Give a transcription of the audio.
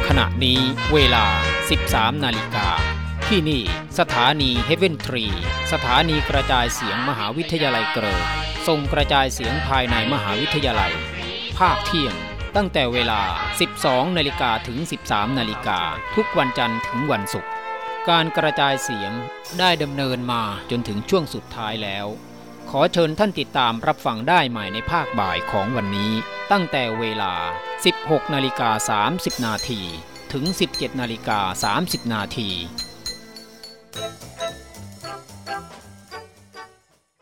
ขณะนี้เวลา 13 นาฬิกาที่นี่สถานีเฮเว่นทรีสถานีกระจายเสียงมหาวิทยาลัยเกิดส่งกระจายเสียงภายในมหาวิทยาลัยภาคเที่ยงตั้งแต่เวลา 12 นาฬิกาถึง 13 นาฬิกาทุกวันจันทร์ถึงวันศุกร์การกระจายเสียงได้ดำเนินมาจนถึงช่วงสุดท้ายแล้วขอเชิญท่านติดตามรับฟังได้ใหม่ในภาคบ่ายของวันนี้ตั้งแต่เวลา 16 นาฬิกา 30 นาทีถึง 17 นาฬิกา 30 นาที